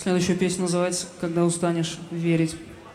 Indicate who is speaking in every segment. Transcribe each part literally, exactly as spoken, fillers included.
Speaker 1: Следующая песня называется «Когда устанешь верить».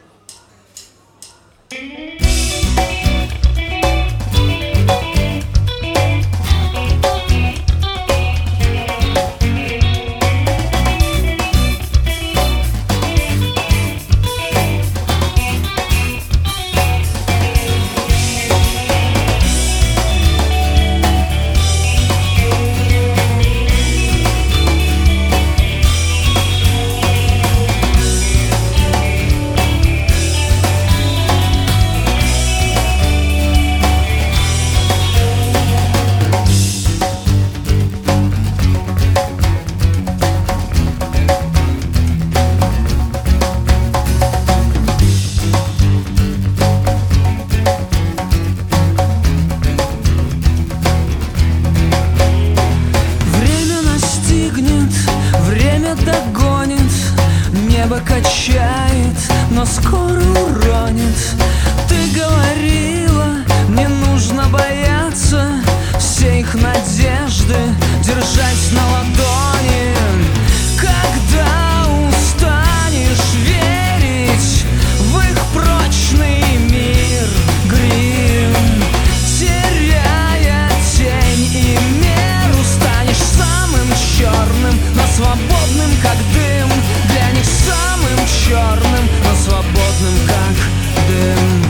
Speaker 2: Небо качает, но скоро уронит. Ты говорила, не нужно бояться все их надежды держать на ладони. Когда устанешь верить в их прочный мир, грим, теряя тень и меру, станешь самым черным, но свободным, как дым. Для них самым черным, но свободным, как дым.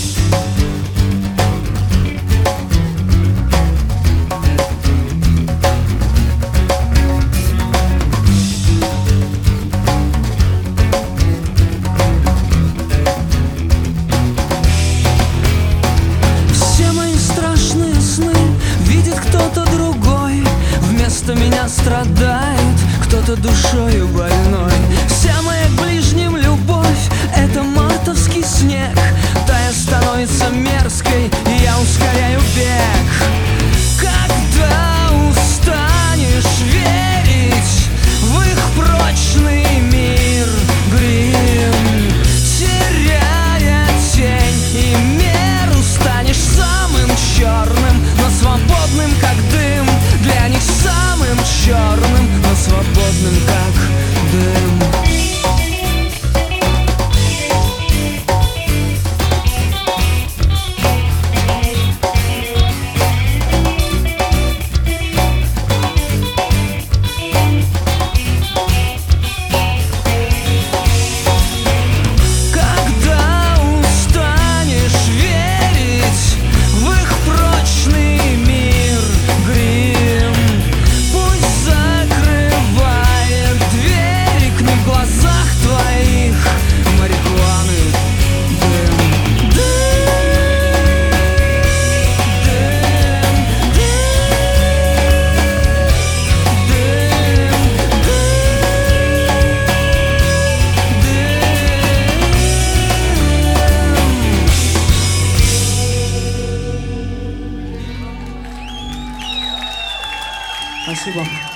Speaker 2: Все мои страшные сны видит кто-то другой. Вместо меня страдает кто-то душою больной. Вся моя к ближним любовь — это мартовский снег. Тая становится мерзкой, и я ускоряю бег. Когда устанешь верить в их прочный мир, грим, теряя тень и меру, станешь самым черным, но свободным, как дым. Для них самым черным, но свободным, как дым.
Speaker 1: Спасибо.